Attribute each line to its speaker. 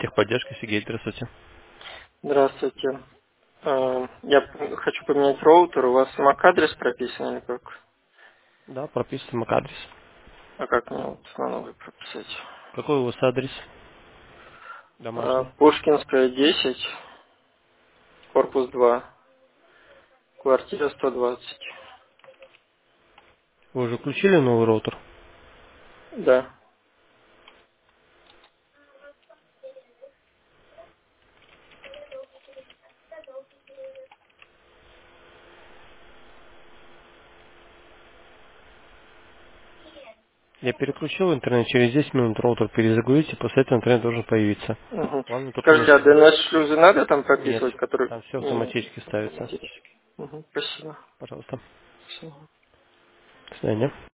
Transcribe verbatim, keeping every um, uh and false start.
Speaker 1: Техподдержка, Сергей, здравствуйте.
Speaker 2: Здравствуйте. Э, Я п- хочу поменять роутер. У вас эм эй си-адрес прописан или как?
Speaker 1: Да, прописываем адрес.
Speaker 2: А как мне вот на новый прописать?
Speaker 1: Какой у вас адрес
Speaker 2: Э,
Speaker 1: домашний?
Speaker 2: Пушкинская, десять, корпус два, квартира сто двадцать.
Speaker 1: Вы уже включили новый роутер?
Speaker 2: Да.
Speaker 1: Я переключил интернет, через десять минут роутер перезагрузите, после этого интернет должен появиться.
Speaker 2: Угу.
Speaker 1: Главное только не...
Speaker 2: Скажите, а ди эн эс-шлюзы надо там
Speaker 1: Нет,
Speaker 2: прописывать, которые...
Speaker 1: там все
Speaker 2: Не,
Speaker 1: автоматически ставится.
Speaker 2: автоматически. Угу. Спасибо.
Speaker 1: Пожалуйста.
Speaker 2: Спасибо.
Speaker 1: До свидания.